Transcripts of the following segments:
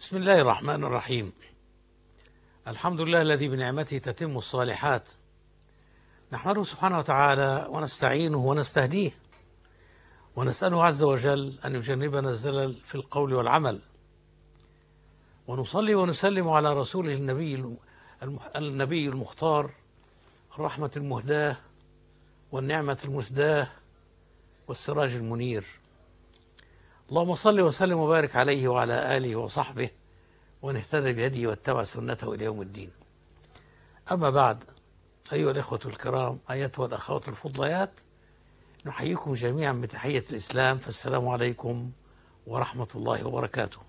بسم الله الرحمن الرحيم. الحمد لله الذي بنعمته تتم الصالحات، نحمده سبحانه وتعالى ونستعينه ونستهديه ونسأله عز وجل أن يجنبنا الزلل في القول والعمل، ونصلي ونسلم على رسوله النبي المختار، الرحمة المهداة والنعمة المسداة والسراج المنير. اللهم صل وسلم وبارك عليه وعلى آله وصحبه ومن اهتدى بهديه واتبع سنته إلى يوم الدين. أما بعد، أيها الإخوة الكرام، أيتها الأخوات الفضليات، نحييكم جميعا بتحية الإسلام، فالسلام عليكم ورحمة الله وبركاته.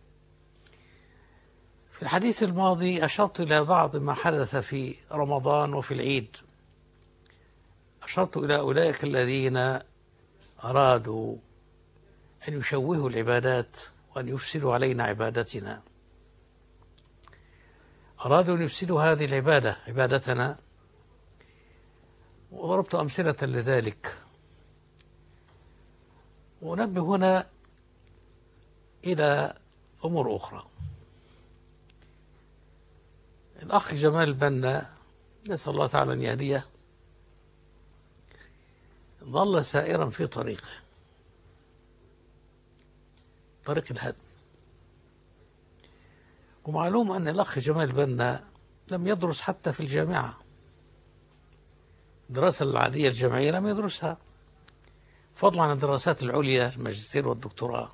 في الحديث الماضي أشرت إلى بعض ما حدث في رمضان وفي العيد. أشرت إلى أولئك الذين أرادوا أن يشوهوا العبادات وأن يفسدوا علينا عبادتنا، أرادوا أن يفسدوا هذه العبادة عبادتنا، وضربت أمثلة لذلك. ونبه هنا إلى أمور أخرى. الأخ جمال البنا، نسأل الله تعالى أن يهديه، ظل سائرا في طريق الهدم. ومعلوم أن الأخ جمال البنا لم يدرس حتى في الجامعة، الدراسة العادية الجامعية لم يدرسها، فضلا عن الدراسات العليا الماجستير والدكتوراه،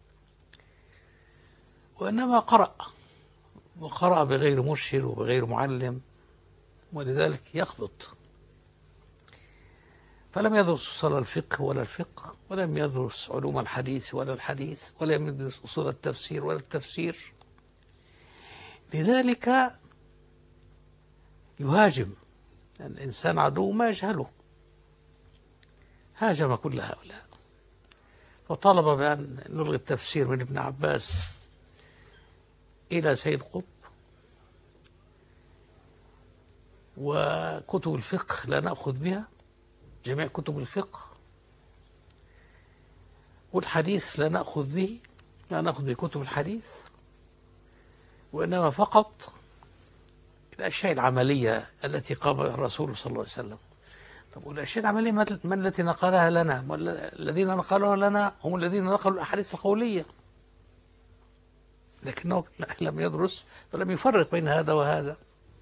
وإنما وقرأ بغير مرشد وبغير معلم، ولذلك يخبط. فلم يدرس أصول الفقه ولا الفقه، ولم يدرس علوم الحديث ولا الحديث، ولم يدرس أصول التفسير ولا التفسير. لذلك يهاجم الإنسان، عدو ما يجهله. هاجم كل هؤلاء، وطالب بأن نلغي التفسير من ابن عباس إلى سيد قطب، وكتب الفقه لا نأخذ بها، جميع كتب الفقه، والحديث لا نأخذ به، لا نأخذ بكتب الحديث، وإنما فقط الأشياء العملية التي قام بها الرسول صلى الله عليه وسلم. طب والأشياء العملية من التي نقلها لنا؟ الذين نقلوها لنا هم الذين نقلوا الأحاديث القولية، لكنه لم يدرس فلم يفرق بين هذا وهذا.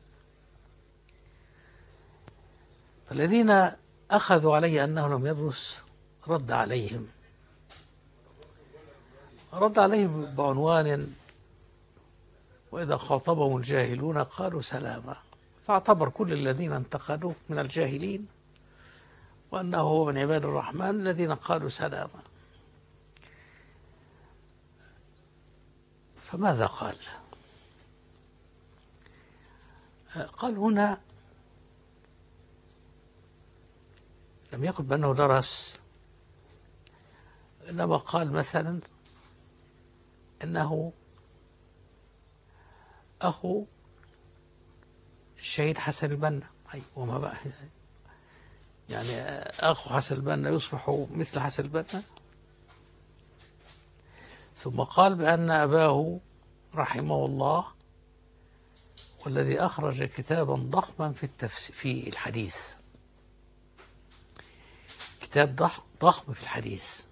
فالذين أخذوا عليه أنه لم يدرس رد عليهم بعنوان: وإذا خاطبهم الجاهلون قالوا سلاما. فاعتبر كل الذين انتقدوه من الجاهلين، وأنه هو من عباد الرحمن الذين قالوا سلاما. فماذا قال؟ قال هنا لم يقل بأنه درس، إنما قال مثلا إنه أخو الشهيد حسن البنا. وما بقى يعني أخو حسن البنا يصبح مثل حسن البنا؟ ثم قال بأن أباه رحمه الله والذي أخرج كتابا ضخما في الحديث، كتاب ضخم في الحديث.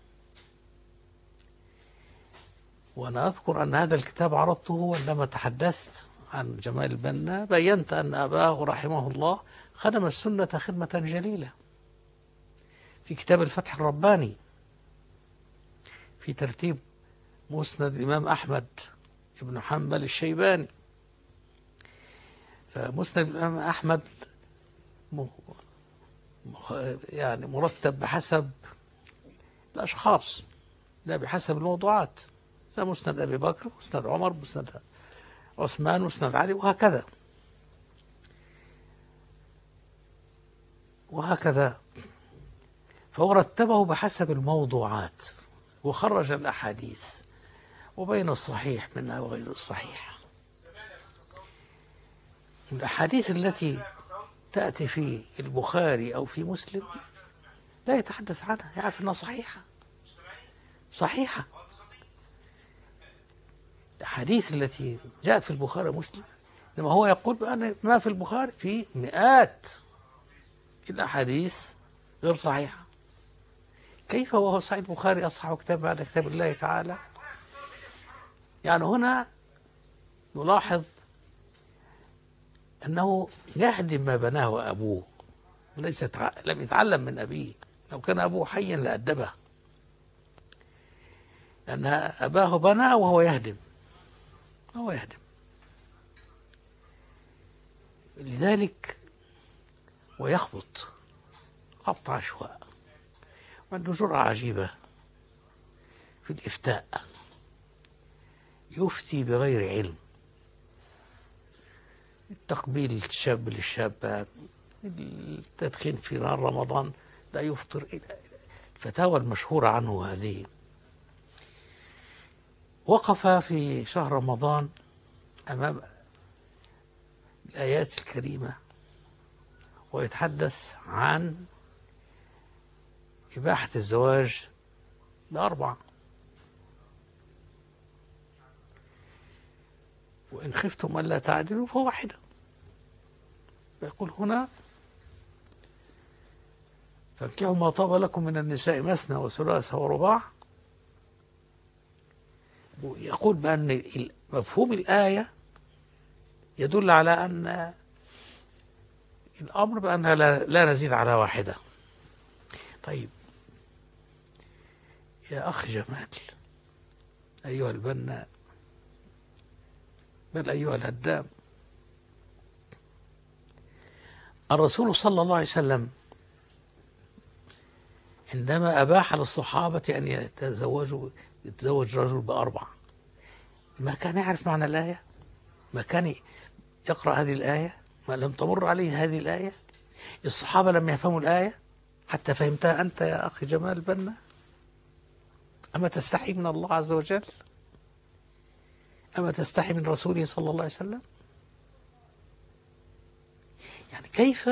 وأنا أذكر أن هذا الكتاب عرضته عندما تحدثت عن جمال البنا، بينت أن أباه رحمه الله خدم السنة خدمة جليلة في كتاب الفتح الرباني في ترتيب مسند الإمام أحمد بن حنبل الشيباني. فمسند الإمام أحمد يعني مرتب بحسب الأشخاص لا بحسب الموضوعات، فمسند أبي بكر، مسند عمر، مسند عثمان، مسند علي، وهكذا. فهو رتبه بحسب الموضوعات وخرج الأحاديث وبين الصحيح منها وغير الصحيح. الأحاديث التي تأتي في البخاري أو في مسلم لا يتحدث عنها، يعرف أنها صحيحة. الأحاديث التي جاءت في البخاري ومسلم، إنما هو يقول بأن ما في البخاري في مئات الأحاديث غير صحيحة. كيف وهو صحيح البخاري أصح كتاب بعد كتاب الله تعالى؟ يعني هنا نلاحظ أنه يهدم ما بناه أبوه، لم يتعلم من أبيه. لو كان أبوه حيا لأدبه، لأن أباه بنى وهو يهدم. لذلك ويخبط خبط عشواء، وعنده جرأة عجيبة في الإفتاء، يفتي بغير علم. التقبيل الشاب للشابة، التدخين في نهار رمضان لا يفطر، الفتاوى المشهورة عنه هذه. وقف في شهر رمضان أمام الآيات الكريمة ويتحدث عن إباحة الزواج ب4، وإن خفتم ألا تعدلوا فواحدة. يقول هنا: فانكحوا ما طاب لكم من النساء مثنى وثلاث ورباع. يقول بأن مفهوم الآية يدل على أن الأمر بأنها لا نزيد على واحدة. طيب يا أخ جمال، أيها البناء، بل أيها الهدام، الرسول صلى الله عليه وسلم عندما أباح للصحابة أن يتزوج رجل ب4، ما كان يعرف معنى الآية؟ ما كان يقرأ هذه الآية؟ ما لم تمر عليه هذه الآية؟ الصحابة لم يفهموا الآية حتى فهمتها أنت يا أخي جمال بنا؟ أما تستحي من الله عز وجل؟ أما تستحي من رسوله صلى الله عليه وسلم؟ يعني كيف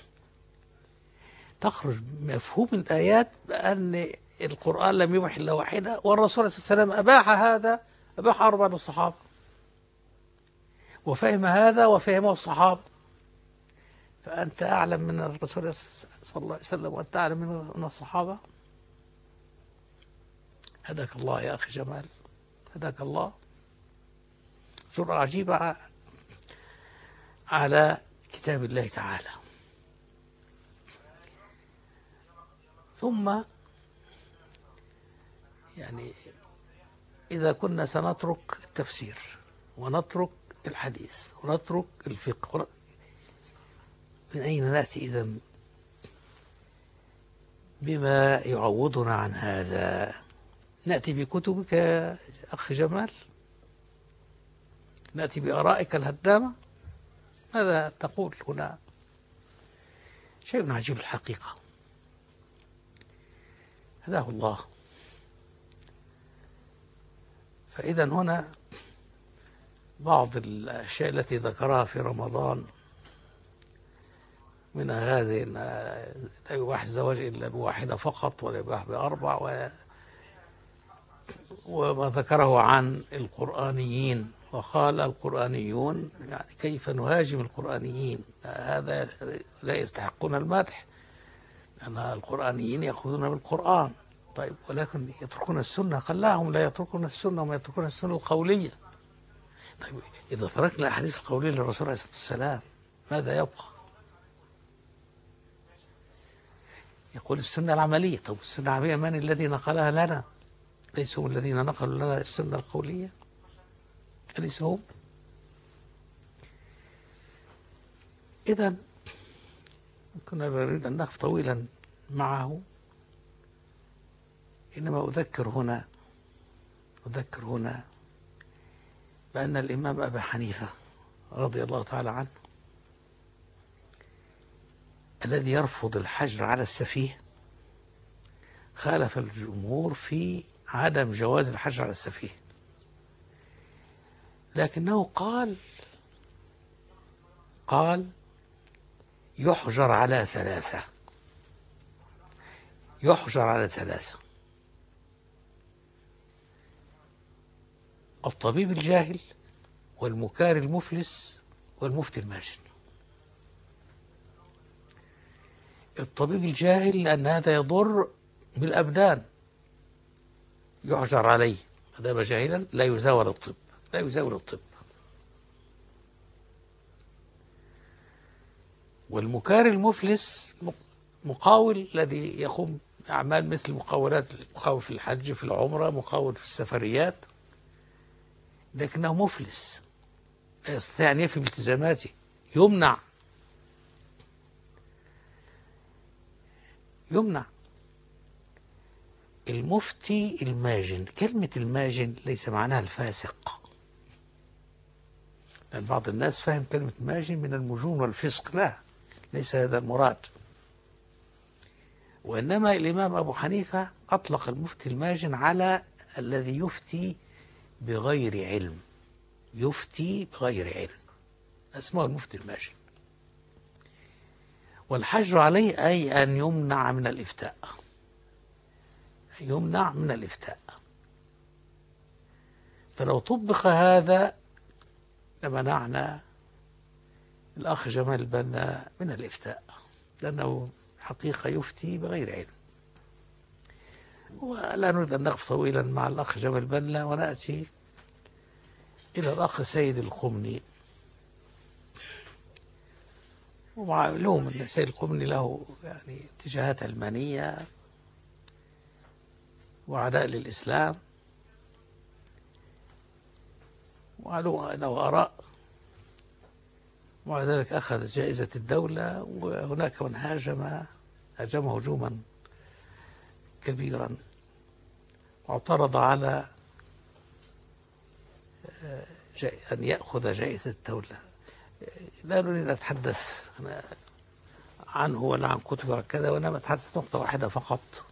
تخرج مفهوم الآيات بأن القرآن لم يبح إلا واحدة، والرسول صلى الله عليه وسلم أباح هذا، أباح 4 للصحابة، وفهم هذا وفهمه الصحابة. فأنت أعلم من الرسول صلى الله عليه وسلم وأنت أعلم من الصحابة. هداك الله يا أخي جمال، هداك الله. جرأة عجيبة على كتاب الله تعالى. ثم يعني إذا كنا سنترك التفسير ونترك الحديث ونترك الفقه، من أين نأتي إذن بما يعوضنا عن هذا؟ نأتي بكتبك يا أخي جمال؟ نأتي بآرائك الهدامة؟ ماذا تقول هنا؟ شيء عجيب الحقيقة. هداه الله. فإذا هنا بعض الأشياء التي ذكرها في رمضان من هذه: لا يباح الزواج إلا ب1 فقط، ولا يباح ب4، وما ذكره عن القرآنيين. وقال القرآنيون، يعني كيف نهاجم القرآنيين؟ هذا لا يستحقون المدح، لأن القرآنيين يأخذون بالقرآن. طيب ولكن يتركون السنة، خلاهم لا يتركون السنة، وما يتركون السنة القولية. طيب إذا تركنا الأحاديث القولية للرسول عليه الصلاة والسلام ماذا يبقى؟ يقول السنة العملية. طب السنة العملية من الذي نقلها لنا؟ ليسوا هم الذين نقلوا لنا السنة القولية؟ أليس هم؟ إذن كنا نريد أن نقف طويلا معه، إنما أذكر هنا بأن الإمام أبا حنيفة رضي الله تعالى عنه، الذي يرفض الحجر على السفيه، خالف الجمهور في عدم جواز الحجر على السفيه، لكنه قال يحجر على 3. يحجر على 3. الطبيب الجاهل والمكار المفلس والمفتي الماجن. الطبيب الجاهل لأن هذا يضر بالأبدان، يحجر عليه ما دام جاهلا، لا يزاول الطب، لا يزاول الطب. والمكار المفلس مقاول الذي يقوم أعمال مثل مقاولات، مقاول في الحج، في العمرة، مقاول في السفريات، لكنه مفلس لا يستطيع أن يفي بالتزاماته، يمنع. المفتي الماجن، كلمة الماجن ليس معناها الفاسق، لأن بعض الناس فهم كلمة ماجن من المجون والفسق، لا، ليس هذا المراد. وإنما الإمام أبو حنيفة أطلق المفتي الماجن على الذي يفتي بغير علم، يفتي بغير علم، اسمه المفتي الماجن. والحجر عليه أي أن يمنع من الإفتاء، يمنع من الإفتاء. فلو طبق هذا لمنعنا الأخ جمال البنا من الإفتاء، لأنه حقيقة يفتي بغير علم. ولا نريد أن نقف طويلا مع الأخ جمال البنا، ونأتي إلى الأخ سيد القمني. ومعلوم أن سيد القمني له يعني اتجاهات علمانية وعداء للإسلام، ومعلوم أنه آراء، ومع ذلك أخذ جائزة الدولة. وهناك من هاجمه هجوما كبيرا، واعترض على أن يأخذ جائزة الدولة. لا نريد أن نتحدث عنه ولا عن كتبه كذا، وإنما نتحدث نقطة واحدة فقط،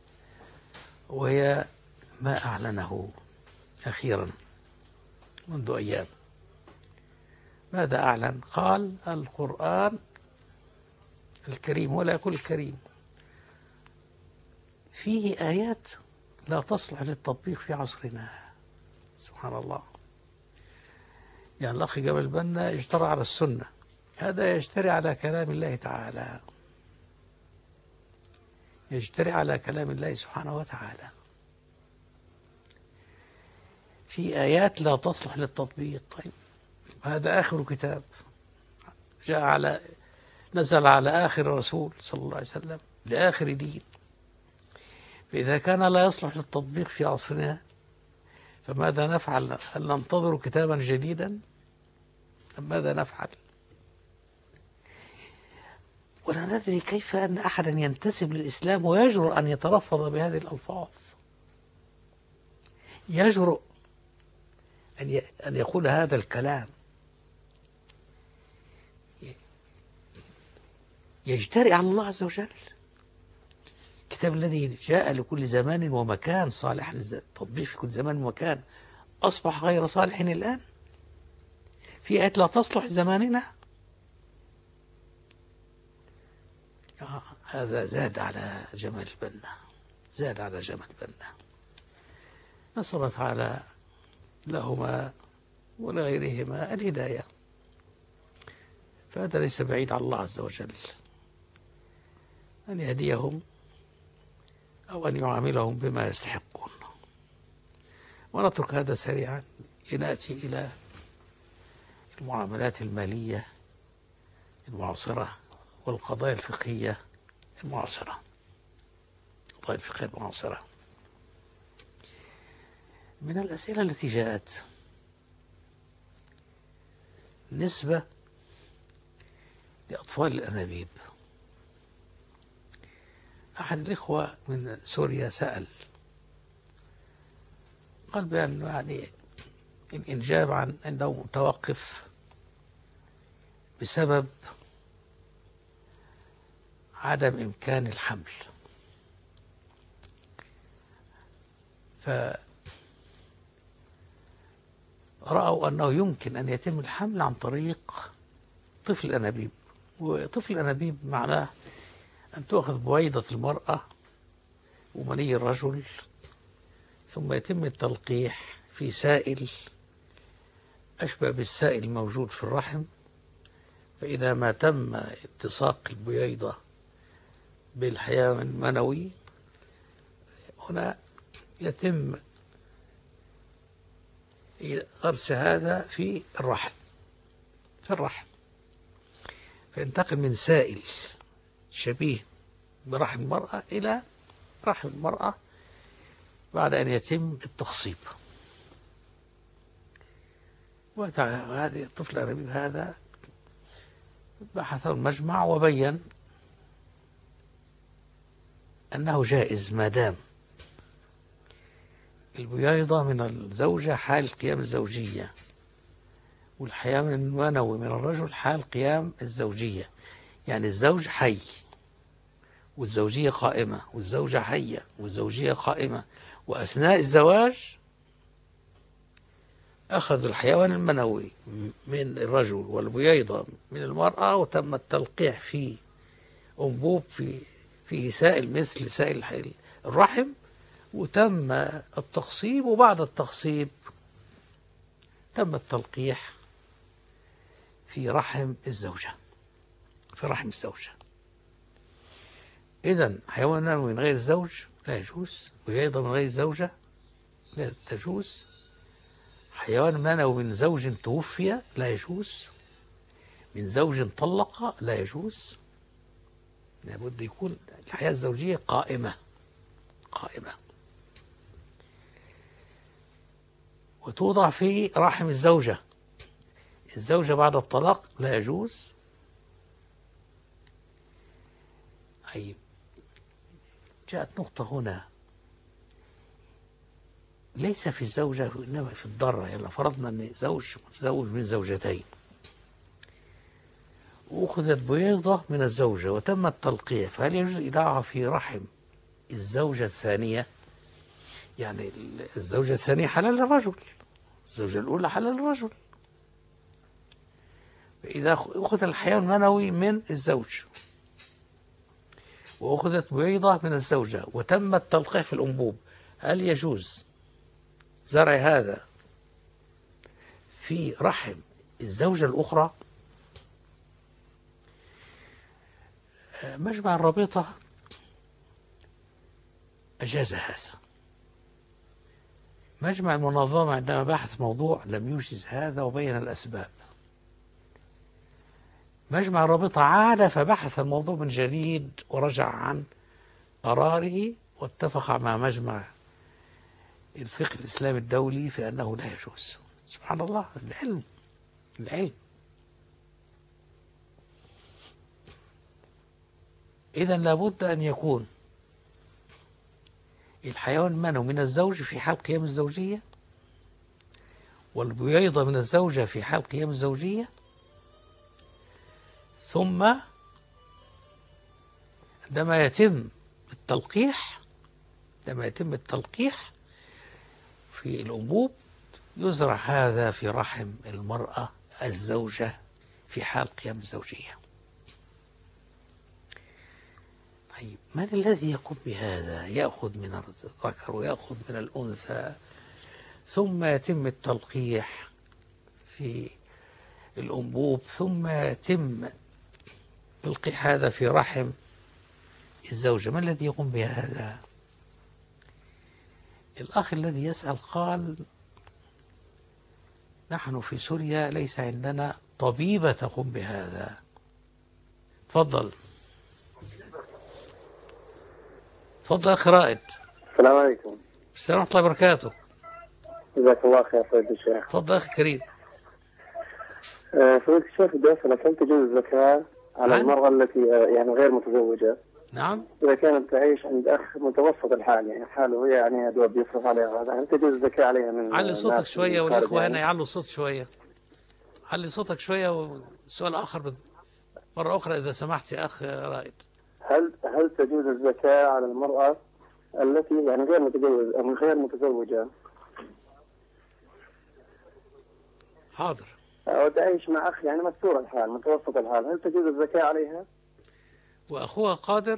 وهي ما أعلنه أخيرا منذ أيام. ماذا أعلن؟ قال القرآن الكريم، ولا يقول الكريم، فيه آيات لا تصلح للتطبيق في عصرنا. سبحان الله. يعني الأخ جمال البنا اجترى على السنة، هذا يجتري على كلام الله تعالى، يجتري على كلام الله سبحانه وتعالى. في آيات لا تصلح للتطبيق. طيب هذا آخر كتاب نزل على آخر رسول صلى الله عليه وسلم لآخر دين. فإذا كان لا يصلح للتطبيق في عصرنا فماذا نفعل؟ هل ننتظر كتابا جديدا أم ماذا نفعل؟ ولا ندري كيف أن أحدا ينتسب للإسلام ويجرؤ أن يتلفظ بهذه الألفاظ، يجرؤ أن يقول هذا الكلام، يجترئ على الله عز وجل. الكتاب الذي جاء لكل زمان ومكان صالح للتطبيق في كل زمان ومكان أصبح غير صالح الآن، في آيات لا تصلح زماننا. هذا زاد على جمال البنا، زاد على جمال البنا. نسأل الله تعالى لهما ولغيرهما الهداية، فهذا ليس بعيد على الله عز وجل أن يهديهم أو أن يعاملهم بما يستحقون. ونترك هذا سريعا لنأتي إلى المعاملات المالية المعاصرة والقضايا الفقهية المعاصرة. القضايا الفقهية المعاصرة من الأسئلة التي جاءت نسبة لأطفال الأنابيب. أحد الإخوة من سوريا سأل، قال بأنه يعني الإنجاب عنده متوقف بسبب عدم إمكان الحمل. فرأوا أنه يمكن أن يتم الحمل عن طريق طفل الأنابيب. وطفل الأنابيب معناه أن تؤخذ بويضة المرأة ومني الرجل، ثم يتم التلقيح في سائل أشبه بالسائل الموجود في الرحم، فإذا ما تم التصاق البويضة بالحيوان المنوي هنا يتم غرس هذا في الرحم فينتقل من سائل شبيه برحم المرأة إلى رحم المرأة بعد أن يتم التخصيب. وهذه الطفل الربيب هذا بحثه المجمع وبين أنه جائز ما دام البويضة من الزوجة حال قيام الزوجية، والحيوان المنوي من الرجل حال قيام الزوجية، يعني الزوج حي والزوجية قائمة والزوجة حية والزوجية قائمة، وأثناء الزواج أخذ الحيوان المنوي من الرجل والبويضة من المرأة وتم التلقيح في أنبوب فيه سائل مثل سائل الرحم، وتم التخصيب، وبعد التخصيب تم التلقيح في رحم الزوجة. إذن حيوان منوي من غير الزوج لا يجوز، بويضة من غير الزوجة لا تجوز، حيوان منوي من زوج توفي لا يجوز، من زوج طلق لا يجوز، لابد يكون الحياة الزوجية قائمة وتوضع في رحم الزوجة بعد الطلاق لا يجوز. أي جاءت نقطة هنا، ليس في الزوجة إنما في الضرة. يعني فرضنا أن زوج متزوج من زوجتين وأخذت بويضة من الزوجة وتم التلقيح، فهل يجوز إيضاعها في رحم الزوجة الثانية؟ يعني الزوجة الثانية حلال للرجل، الزوجة الأولى حلال للرجل. فإذا أخذ الحيوان المنوي من الزوج وأخذت بويضة من الزوجة وتم التلقيح في الأنبوب، هل يجوز زرع هذا في رحم الزوجة الأخرى؟ مجمع الرابطة أجاز هذا. مجمع المنظمة عندما بحث موضوع لم يجز هذا وبين الأسباب. مجمع الرابطة عاد فبحث الموضوع من جديد ورجع عن قراره واتفق مع مجمع الفقه الإسلامي الدولي في أنه لا يجوز. سبحان الله، العلم. إذن لابد أن يكون الحيوان المنوي من الزوج في حال قيام الزوجية، والبويضة من الزوجة في حال قيام الزوجية، ثم عندما يتم التلقيح في الأنبوب يزرع هذا في رحم المرأة الزوجة في حال قيام الزوجية. طيب، من الذي يقوم بهذا؟ يأخذ من الذكر ويأخذ من الأنثى، ثم يتم التلقيح في الأنبوب، ثم يتم تلقيح هذا في رحم الزوجة. من الذي يقوم بهذا؟ الأخ الذي يسأل قال: نحن في سوريا ليس عندنا طبيبة تقوم بهذا. تفضل أخي رائد. السلام عليكم. السلام ورحمة الله وبركاته. جزاك الله خير فضيلة الشيخ. تفضل أخي كريم. فضيلة الشيخ، بدي أسألك، هل تجوز الزكاة على المرأة التي يعني غير متزوجة؟ نعم. إذا كانت تعيش عند أخ متوسط الحال، يعني حاله هي يعني دوب يصرف عليها، هذا هل تجوز الزكاة عليها من علي صوتك شوية والإخوة يعني؟ هنا يعلوا الصوت شوية. علي صوتك شوية. وسؤال آخر مرة أخرى إذا سمحت يا أخ رائد. هل تجوز الزكاة على المرأة التي يعني غير متزوجة؟ حاضر. أو تعيش مع أخ يعني مستور الحال متوسط الحال، هل تجوز الزكاة عليها؟ وأخوها قادر؟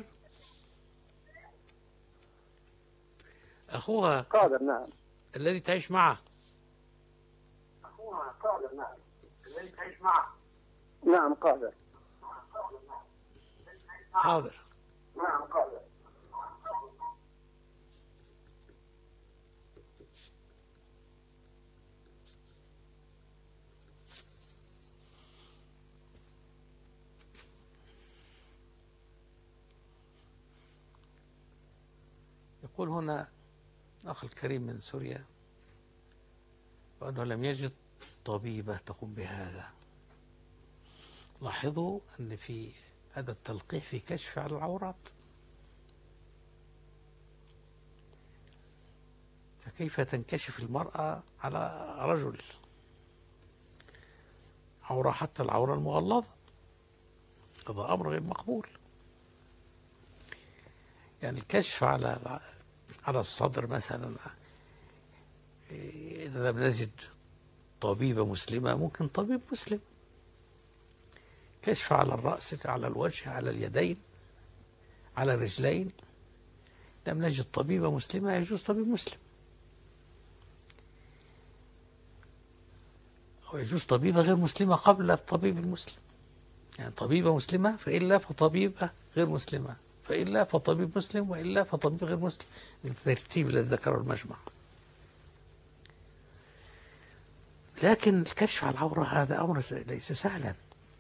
أخوها قادر، نعم. الذي تعيش معه نعم قادر. حاضر. يقول هنا الأخ الكريم من سوريا وأنه لم يجد طبيبة تقوم بهذا. لاحظوا أن في هذا التلقيح في كشف على العورات، فكيف تنكشف المرأة على رجل؟ عورة، حتى العورة المغلظة، هذا أمر غير مقبول. يعني الكشف على الصدر مثلا، إذا لم نجد طبيبة مسلمة ممكن طبيب مسلم. كشف على الرأس، على الوجه، على اليدين، على الرجلين، لم نجد طبيبة مسلمة يجوز طبيب مسلم، أو يجوز طبيبة غير مسلمة قبل الطبيب المسلم. يعني طبيبة مسلمة فإلا فطبيبة غير مسلمة، فإلا فطبيب مسلم، وإلا فطبيب غير مسلم، الترتيب الذي ذكره المجمع. لكن الكشف على العورة هذا أمر ليس سهلا.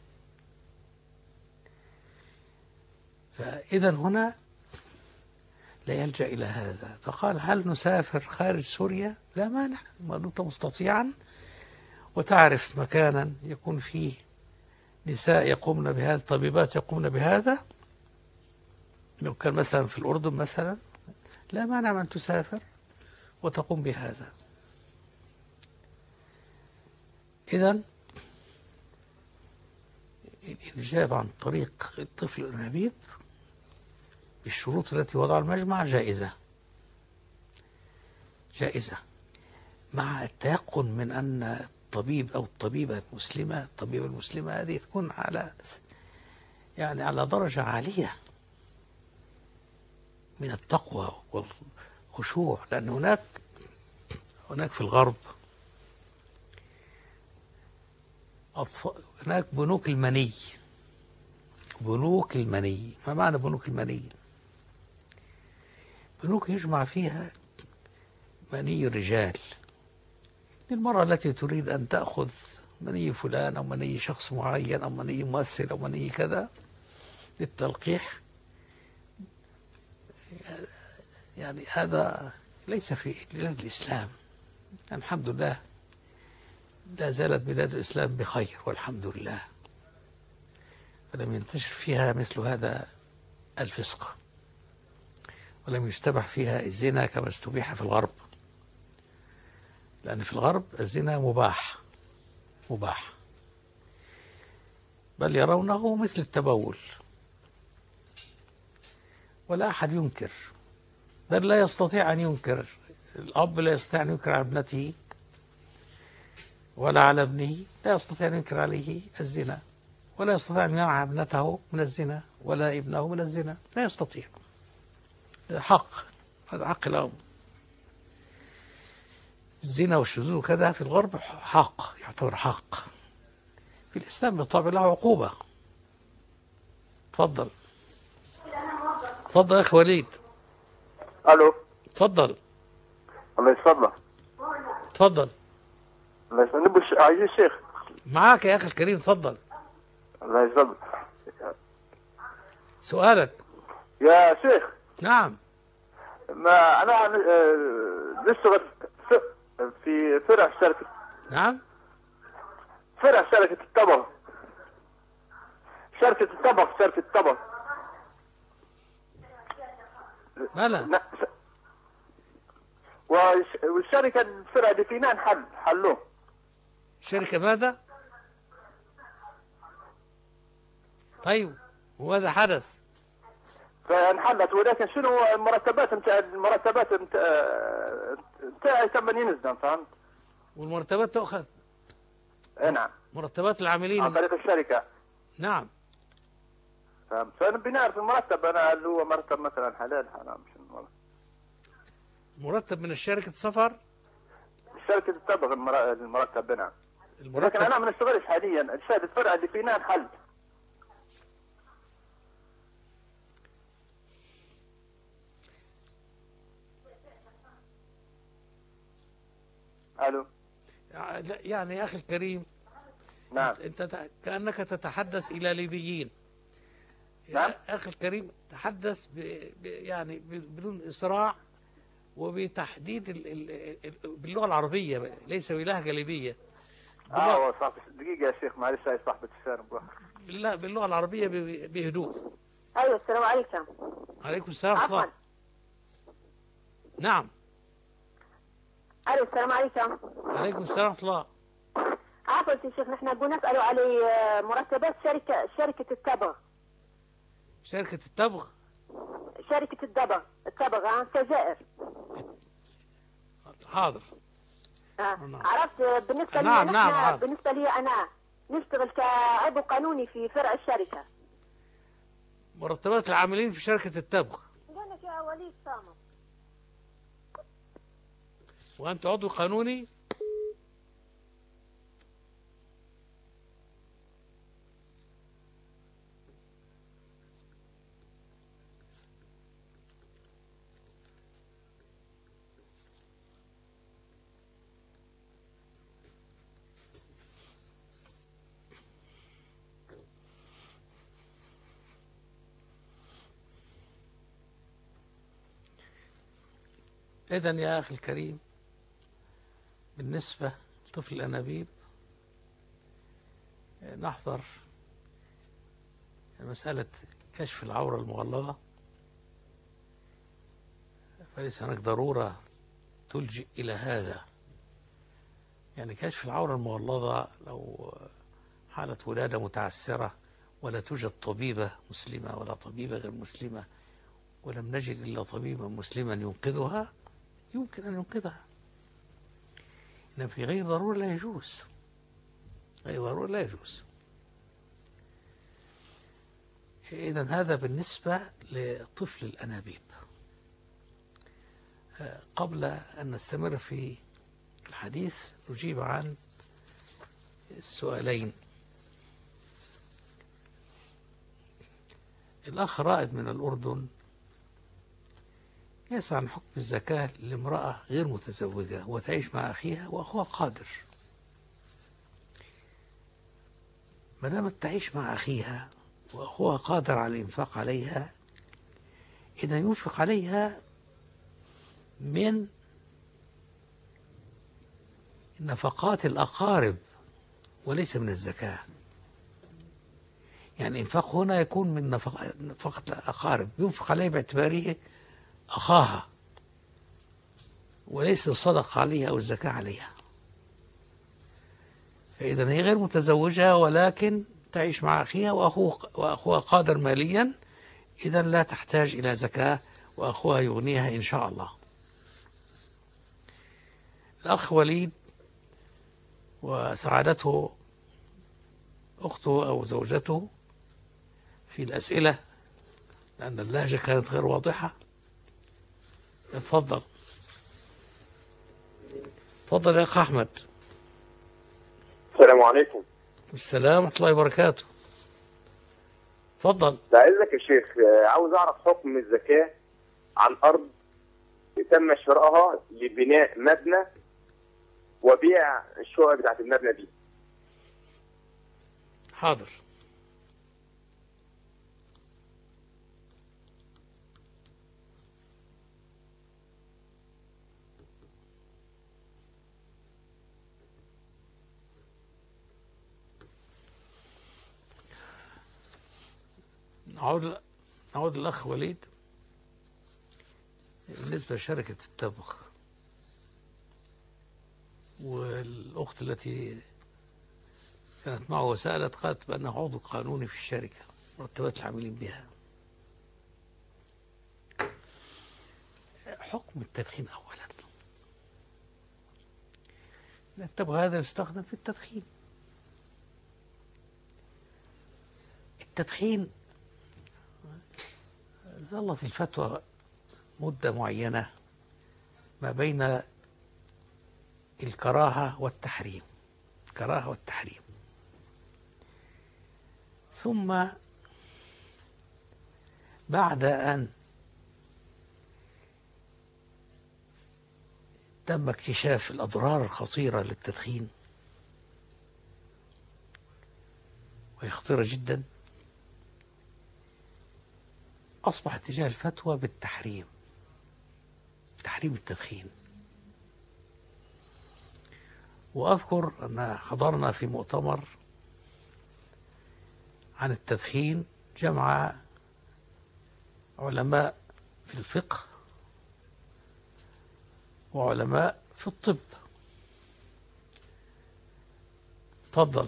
فإذا هنا لا يلجأ إلى هذا. فقال هل نسافر خارج سوريا؟ لا مانع، ما دمت مستطيعا وتعرف مكانا يكون فيه نساء يقومن بهذا، طبيبات يقومن بهذا، لو كان مثلا في الأردن مثلا، لا مانع من تسافر وتقوم بهذا. إذن الإجابة عن طريق الطفل الأنابيب بالشروط التي وضع المجمع جائزة، جائزة، مع التيقن من أن الطبيب أو الطبيبة المسلمة هذه تكون على درجة عالية من التقوى والخشوع. لأن هناك في الغرب هناك بنوك المني. بنوك المني، ما معنى بنوك المني؟ بنوك يجمع فيها مني الرجال، المرأة التي تريد أن تأخذ مني فلان أو مني شخص معين أو مني ممثل أو مني كذا للتلقيح. يعني هذا ليس في بلاد الإسلام. يعني الحمد لله لا زالت بلاد الإسلام بخير والحمد لله، فلم ينتشر فيها مثل هذا الفسق، ولم يستبح فيها الزنا كما استبيح في الغرب. لأن في الغرب الزنا مباح، بل يرونه مثل التبول، ولا أحد ينكر، بل لا يستطيع أن ينكر. الأب لا يستطيع أن ينكر على ابنته ولا على ابنه، لا يستطيع أن ينكر عليه الزنا، ولا يستطيع أن يمنع ابنته من الزنا ولا ابنه من الزنا، لا يستطيع. هذا حق، هذا حق الأم. الزنا والشذوذ كذا في الغرب حق، يعتبر حق. في الإسلام بالطبع له عقوبة. تفضل يا أخي وليد. الو. تفضل. الله يسلمك. تفضل. الله يسلمك. عايز الشيخ معاك يا أخي الكريم، تفضل. الله يسلمك. سؤالك يا شيخ. نعم. ما انا نشتغل في فرع شركه. نعم. فرع شركه الطبخ. شركه الطبخ. مالا؟ والشركه الفرع دي فينا حلوه. شركة ماذا؟ طيب وماذا حدث؟ فانحلت، ولكن شنو المرتبات نتاعي تم ينزل، فهمت؟ والمرتبات تؤخذ؟ نعم. مرتبات العاملين عن طريق الشركة. نعم. فهمت. فأنا بنعرف المرتب، أنا اللي هو مرتب مثلا حلال حرام شنو. مرتب من الشركة سفر؟ شركة الطبخ المرتب. نعم. لكن انا ما نشتغلش حاليا، شهاده الفرع اللي فينا انحل. الو. يعني يا اخي الكريم، نعم. انت كانك تتحدث الى ليبيين. نعم. يا اخي الكريم، تحدث يعني بدون اسراع وبتحديد باللغه العربيه، ليس بلهجه ليبيه. هو صاحب دقيقه يا شيخ، معلش هاي صاحبة السالم. باللغه العربيه بهدوء. ايوه السلام عليكم. عليكم السلام ورحمه الله. نعم. الو السلام عليكم. عليكم السلام ورحمه الله. عفوا يا شيخ، نحن نبغى نسالوا على مرتبات شركه التبغ. شركه التبغ؟ شركه التبغ السجائر. حاضر. عرفت. بالنسبه لي نعم. بالنسبه لي انا نشتغل كعضو قانوني في فرع الشركه. مرتبات العاملين في شركه التبغ. قال لك يا وليد صامت. وانت عضو قانوني؟ إذن يا أخي الكريم، بالنسبة لطفل الأنابيب نحضر مسألة كشف العورة المغلظة، فليس هناك ضرورة تلجئ إلى هذا. يعني كشف العورة المغلظة لو حالة ولادة متعسرة ولا توجد طبيبة مسلمة ولا طبيبة غير مسلمة، ولم نجد إلا طبيبا مسلما ينقذها، يمكن أن ينقذها. إنما في غير ضرورة لا يجوز. غير ضرورة لا يجوز. إذن هذا بالنسبة لطفل الأنابيب. قبل أن نستمر في الحديث نجيب عن السؤالين. الأخ رائد من الأردن يسأل عن حكم الزكاة لامرأة غير متزوجة وتعيش مع أخيها وأخوها قادر. ما دامت تعيش مع أخيها وأخوها قادر على الإنفاق عليها، إذا ينفق عليها من نفقات الأقارب وليس من الزكاة. يعني إنفاق هنا يكون من نفقة الأقارب، ينفق عليها باعتباره أخاها وليس الصدقة عليها أو الزكاة عليها. فإذا هي غير متزوجة ولكن تعيش مع أخيها وأخوها قادر ماليا، إذا لا تحتاج إلى زكاة وأخوها يغنيها إن شاء الله. الأخ وليد وسعادته أخته أو زوجته في الأسئلة لأن اللهجة كانت غير واضحة. اتفضل. اتفضل يا أخ أحمد. السلام عليكم. السلام ورحمة الله وبركاته. اتفضل. بعزك يا شيخ، عاوز أعرف حكم الزكاة عن أرض تم شرائها لبناء مبنى وبيع الشقق بتاعت المبنى دي. حاضر. نعود للأخ وليد. بالنسبة لشركة التبغ والأخت التي كانت معه وسألت قالت بأنه عضو قانوني في الشركة، مرتبات العاملين بها. حكم التدخين أولا، التبغ هذا يستخدم في التدخين. التدخين ظلت الفتوى مدة معينة ما بين الكراهة والتحريم، الكراهة والتحريم. ثم بعد أن تم اكتشاف الأضرار الخطيرة للتدخين، وهي خطيرة جدا، أصبح اتجاه الفتوى بالتحريم، تحريم التدخين. وأذكر أن حضرنا في مؤتمر عن التدخين جمع علماء في الفقه وعلماء في الطب. تفضل.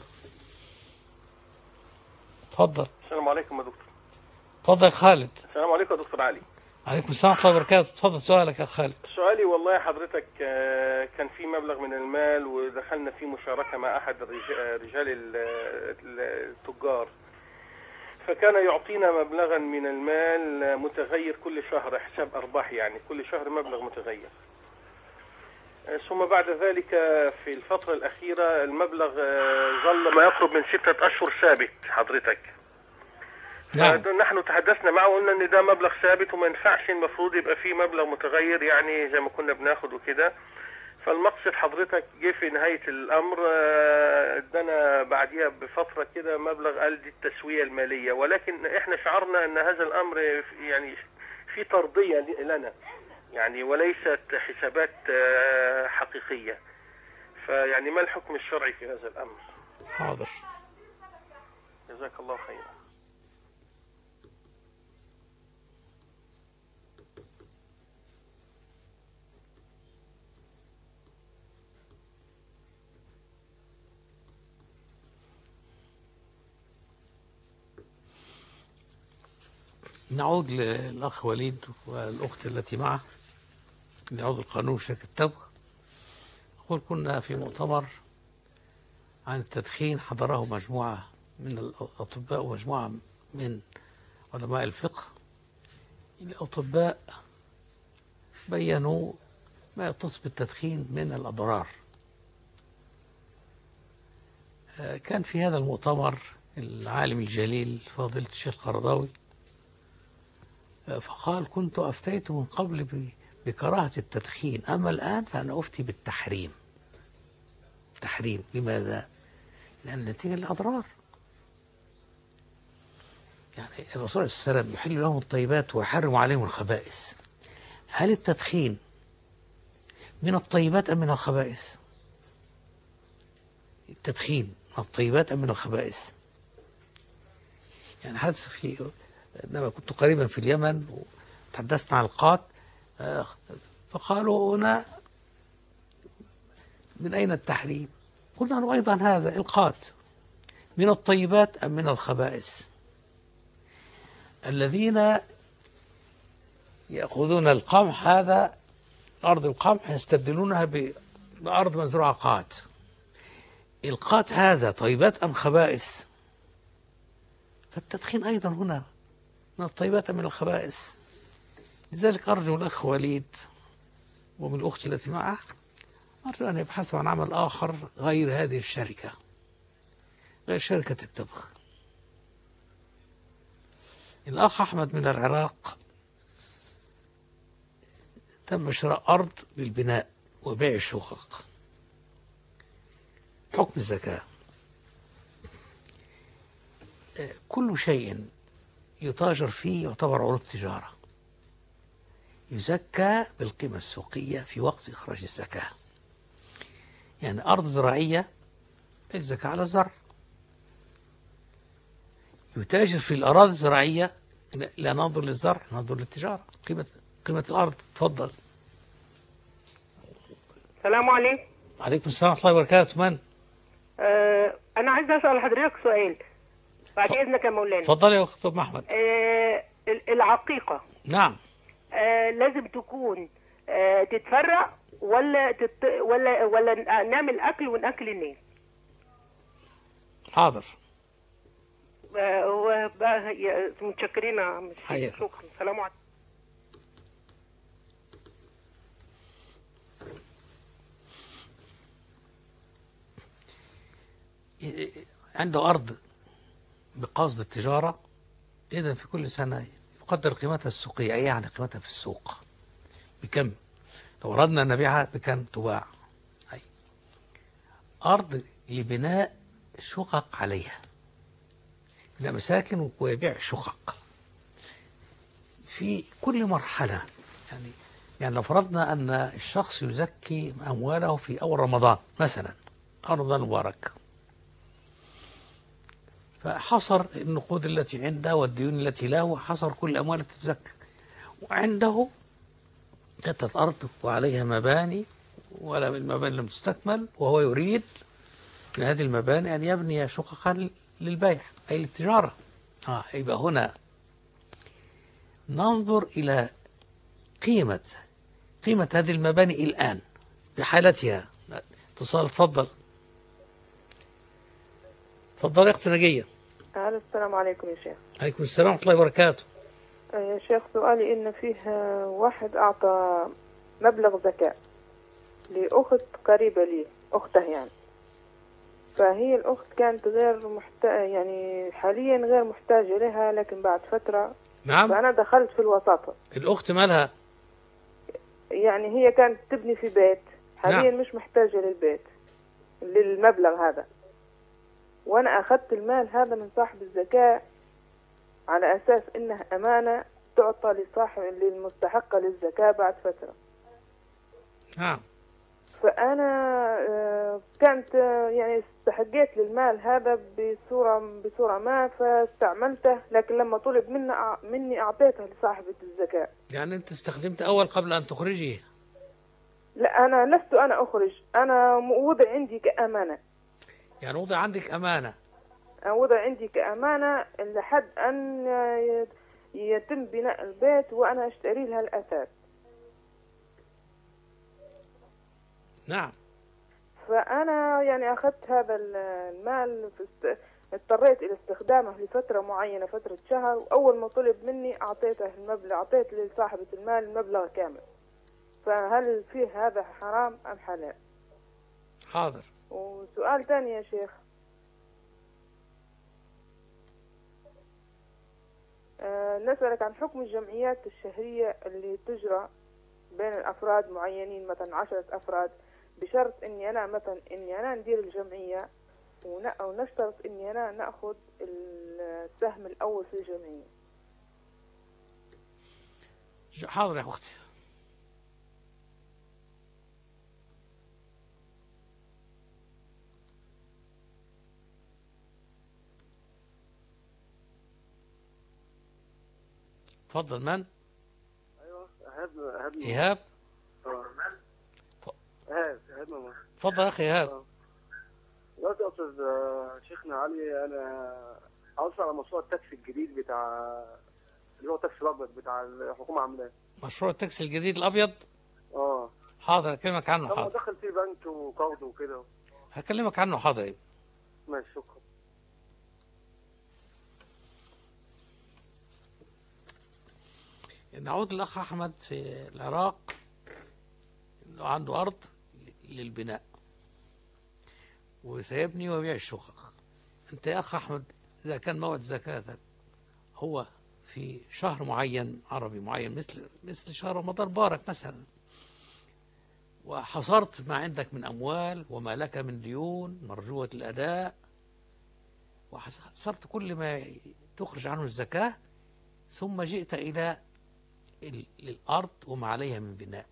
تفضل. السلام عليكم يا دكتور. تفضل يا خالد. السلام عليكم يا دكتور علي. عليكم السلام ورحمة الله وبركاته. تفضل سؤالك يا خالد. سؤالي والله حضرتك كان في مبلغ من المال ودخلنا في مشاركة مع أحد رجال التجار، فكان يعطينا مبلغا من المال متغير كل شهر، حساب أرباح يعني كل شهر مبلغ متغير. ثم بعد ذلك في الفترة الأخيرة المبلغ ظل ما يقرب من 6 أشهر ثابت حضرتك. نعم. نحن تحدثنا معه وقلنا ان ده مبلغ ثابت وما ينفعش، المفروض يبقى فيه مبلغ متغير يعني زي ما كنا بناخد وكده. فالمقصد حضرتك جه في نهاية الامر ادانا بعديها بفترة كده مبلغ قال دي التسوية المالية، ولكن احنا شعرنا ان هذا الامر يعني في ترضية لنا يعني وليست حسابات حقيقية. فيعني ما الحكم الشرعي في هذا الامر؟ حاضر. جزاك الله خيرا. نعود للأخ وليد والأخت التي معه، نعود لقانون شركة التبغ. أقول كنا في مؤتمر عن التدخين حضره مجموعة من الأطباء ومجموعة من علماء الفقه. الأطباء بيّنوا ما يتصل بالتدخين من الأضرار. كان في هذا المؤتمر العالم الجليل فضيلة الشيخ القرضاوي، فقال كنت أفتيت من قبل بكراهة التدخين، أما الآن فأنا أفتي بالتحريم. تحريم لماذا؟ لأن نتيجة الأضرار. يعني الرسول صلى الله عليه وسلم يحل لهم الطيبات ويحرم عليهم الخبائث. هل التدخين من الطيبات أم من الخبائث؟ التدخين من الطيبات أم من الخبائث؟ يعني حدث في عندما كنت قريبا في اليمن وتحدثنا عن القات، فقالوا هنا من أين التحريم؟ قلنا له أيضا هذا القات من الطيبات أم من الخبائث؟ الذين يأخذون القمح، هذا أرض القمح يستبدلونها بأرض مزروعة قات. القات هذا طيبات أم خبائث؟ فالتدخين أيضا هنا من الطيبات أم من الخبائث؟ لذلك أرجو الأخ وليد ومن الأخت التي معه أرجو أن يبحثوا عن عمل آخر غير هذه الشركة، غير شركة التبغ. الأخ أحمد من العراق تم شراء أرض للبناء وبيع الشقق. حكم الزكاة: كل شيء يتاجر فيه يعتبر عروض تجارة، يزكى بالقيمة السوقية في وقت إخراج الزكاة. يعني أرض زراعية الزكاة على الزرع، يتاجر في الأراضي الزراعية لا ننظر للزرع، ننظر للتجارة، قيمة الأرض. تفضل. السلام عليكم. عليكم السلام ورحمة الله وبركاته. من؟ أنا عايز أسأل حضرتك سؤال بعد إذنك يا مولانا. تفضل يا أخت أم أحمد. العقيقة نعم لازم تكون تتفرق ولا نعمل أكل ونأكل الناس؟ حاضر. متشكرين يا عم الشيخ. شكرا. السلام عليكم. عنده أرض بقصد التجارة، إذا في كل سنة يقدر قيمتها السوقية، أي يعني قيمتها في السوق بكم، لو أردنا أن نبيعها بكم تباع. أي أرض لبناء شقق عليها، بناء مساكن ويبيع شقق في كل مرحلة. يعني لو فرضنا أن الشخص يزكي أمواله في أول رمضان مثلا، رمضان مبارك، فحصر النقود التي عنده والديون التي له، وحصر كل الأموال التي تزكى، وعنده قطعة أرض وعليها مباني، ولا المباني لم تستكمل، وهو يريد من هذه المباني أن يبني شققا للبيع أي للتجارة. يبقى هنا ننظر إلى قيمة هذه المباني الآن بحالتها. اتصال، تفضل يا أخت نجية. السلام عليكم يا شيخ. عليكم السلام ورحمة الله وبركاته. يا شيخ، سؤالي إن فيه واحد أعطى مبلغ زكاة لأخت قريبة لي، أخته يعني، فهي الأخت كانت غير يعني حاليا غير محتاجة لها، لكن بعد فترة نعم، فأنا دخلت في الوساطة. الأخت مالها؟ يعني هي كانت تبني في بيت، حاليا نعم. مش محتاجة للبيت، للمبلغ هذا، وأنا أخذت المال هذا من صاحب الزكاة على أساس إنه أمانة تعطى للمستحقة للزكاة بعد فترة. نعم. فأنا كانت يعني استحقيت للمال هذا بصورة ما، فاستعملته، لكن لما طلب مني أعطيته لصاحبة الزكاة. يعني أنت استخدمت أول قبل أن تخرجيه؟ لا، أنا لست أنا أخرج، أنا وضع عندي كأمانة. يعني وضع عندك أمانة؟ وضع عندي كأمانة لحد أن يتم بناء البيت وأنا أشتري لها الأثاث. نعم. فأنا يعني أخذت هذا المال، اضطريت إلى استخدامه لفترة معينة، فترة شهر، وأول ما طلب مني أعطيته المبلغ، أعطيت لصاحبة المال المبلغ كامل. فهل فيه هذا حرام أم حلال؟ حاضر. وسؤال ثاني يا شيخ، نسألك عن حكم الجمعيات الشهرية اللي تجرى بين الأفراد معينين، مثلا 10 أفراد، بشرط إني أنا ندير الجمعية، ونشترط إني أنا نأخذ السهم الأول في الجمعية. حاضر يا أختي. تفضل. من؟ ايوه، إيهاب. تفضل يا أخي إيهاب. دلوقتي يا استاذ شيخنا علي، انا عاوز على مشروع التاكسي الجديد بتاع اللي هو التاكسي الابيض بتاع الحكومه عاملاه. مشروع التاكسي الجديد الأبيض؟ حاضر، أكلمك عنه. حاضر. دخل فيه بنك وقرض وكده. هكلمك عنه. حاضر. ماشي، شكرا. نعود للأخ أحمد في العراق، إنه عنده أرض للبناء وسيبني ويبيع الشقق. أنت يا أخ أحمد، إذا كان موعد زكاتك هو في شهر معين عربي معين، مثل شهر رمضان مبارك مثلا، وحصرت ما عندك من أموال وما لك من ديون مرجوة الأداء، وحصرت كل ما تخرج عنه الزكاة، ثم جئت إلى الأرض وما عليها من بناء،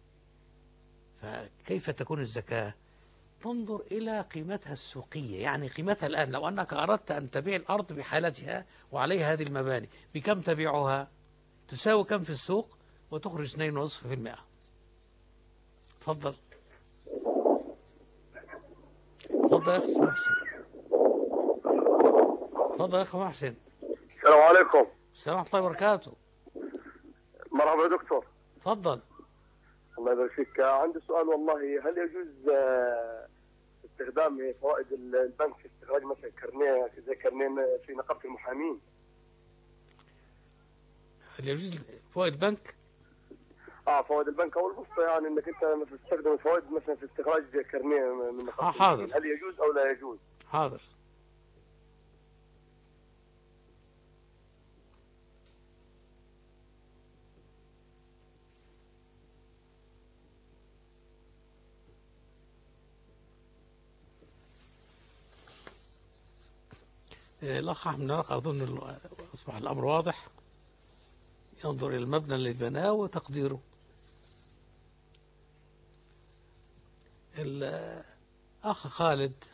فكيف تكون الزكاة؟ تنظر إلى قيمتها السوقية، يعني قيمتها الآن. لو أنك أردت أن تبيع الأرض بحالتها وعليها هذه المباني، بكم تبيعها؟ تساوي كم في السوق؟ وتخرج 2.5%. تفضل. تفضل يا أخي محسن. تفضل يا أخي محسن. السلام عليكم. السلام ورحمة الله وبركاته. مرحبا يا دكتور. تفضل. الله يبارك فيك. عندي سؤال والله، هل يجوز استخدام فوائد البنك في استخراج مثلا كارنيه زي كارنيه في نقابه المحامين؟ هل يجوز فوائد بنك؟ فوائد البنك او البسطه، يعني انك انت تستخدم الفوائد مثلا في استخراج كارنيه من نقابه حاضر. المحامين، هل يجوز او لا يجوز؟ حاضر. الأخ أحمد نرق أظن أصبح الأمر واضح. ينظر إلى المبنى اللي بناه وتقديره. الأخ خالد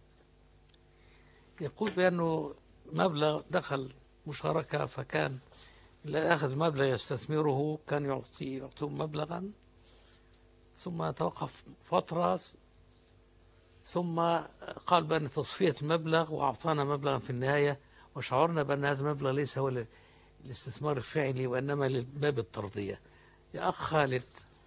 يقول بأنه مبلغ دخل مشاركة، فكان اللي أخذ المبلغ يستثمره كان يعطيه مبلغا، ثم توقف فترة، ثم قال بأن تصفية المبلغ وأعطانا مبلغا في النهاية، وشعرنا بأن هذا المبلغ ليس هو الاستثمار الفعلي وإنما لباب الترضية. يا أخ خالد،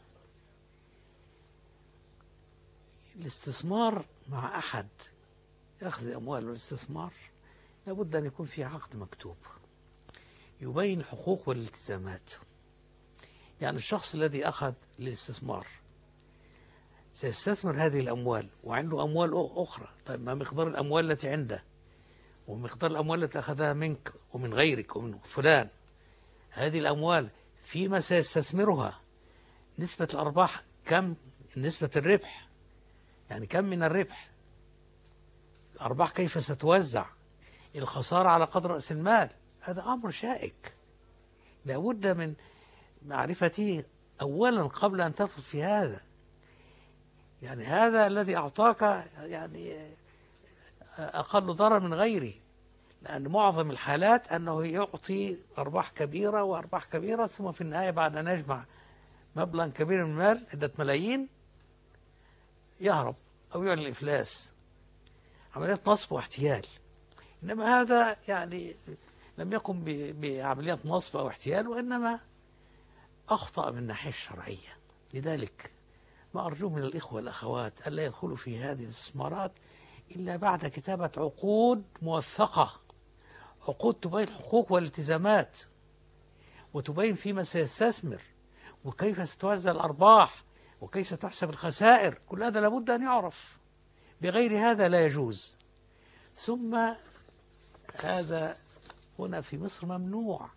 الاستثمار مع أحد يأخذ أموال والاستثمار لابد أن يكون في عقد مكتوب يبين الحقوق والالتزامات. يعني الشخص الذي أخذ الاستثمار سيستثمر هذه الأموال وعنده أموال أخرى. طيب ما مقدار الأموال التي عنده ومقدار الأموال التي أخذها منك ومن غيرك ومن فلان؟ هذه الأموال فيما سيستثمرها نسبة الأرباح كم؟ نسبة الربح يعني كم من الربح؟ الأرباح كيف ستوزع؟ الخسارة على قدر رأس المال. هذا أمر شائك لابد من معرفته أولا قبل أن تفرط في هذا. يعني هذا الذي أعطاك يعني أقل ضرر من غيره، لأن معظم الحالات أنه يعطي أرباح كبيرة وأرباح كبيرة، ثم في النهاية بعد أن يجمع مبلغ كبير من المال عدة ملايين يهرب أو يعلن الإفلاس، عملية نصب واحتيال. إنما هذا يعني لم يقم بعملية نصب أو احتيال، وإنما أخطأ من الناحية الشرعية. لذلك ما أرجو من الإخوة والأخوات ألا يدخلوا في هذه الاستثمارات إلا بعد كتابة عقود موثقة، عقود تبين الحقوق والالتزامات وتبين فيما سيستثمر وكيف ستوزع الأرباح وكيف تحسب الخسائر. كل هذا لابد أن يعرف، بغير هذا لا يجوز. ثم هذا هنا في مصر ممنوع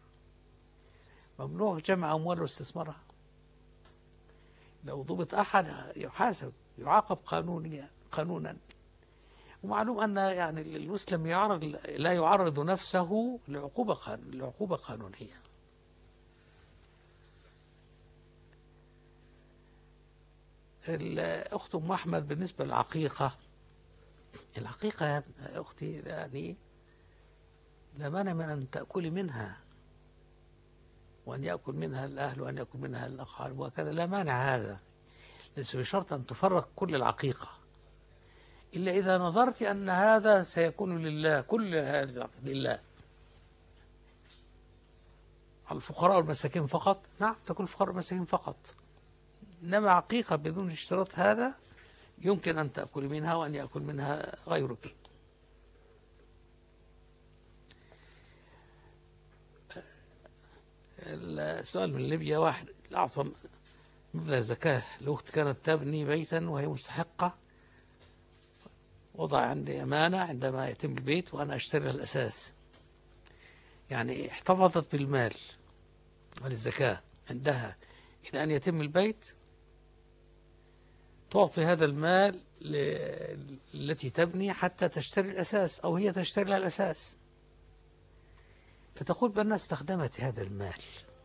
جمع أموال واستثمارها. لو ضبط أحد يحاسب، يعاقب قانونا. ومعلوم أن يعني المسلم لا يعرض نفسه لعقوبة قانونية. الأخت أم أحمد بالنسبة للعقيقة، العقيقة يا أختي يعني لا مانع من أن تأكلي منها وأن يأكل منها الأهل وأن يأكل منها الأقارب وكذا، لا مانع هذا، ليس بشرط أن تفرق كل العقيقة، إلا إذا نظرت أن هذا سيكون لله، كل هذا لله. على الفقراء والمساكين فقط، نعم تكون الفقراء والمساكين فقط. إنما عقيقة بدون اشتراط هذا يمكن أن تأكل منها وأن يأكل منها غيرك. السؤال من ليبيا، واحد أعطى مبلغ زكاة الأخت كانت تبني بيتا وهي مستحقة، وضع عندي أمانة عندما يتم البيت وأنا أشتري لها الأساس، يعني احتفظت بالمال وللزكاة عندها إلى أن يتم البيت، تعطي هذا المال التي تبني حتى تشتري الأساس أو هي تشتري لها الأساس، فتقول بأنها استخدمت هذا المال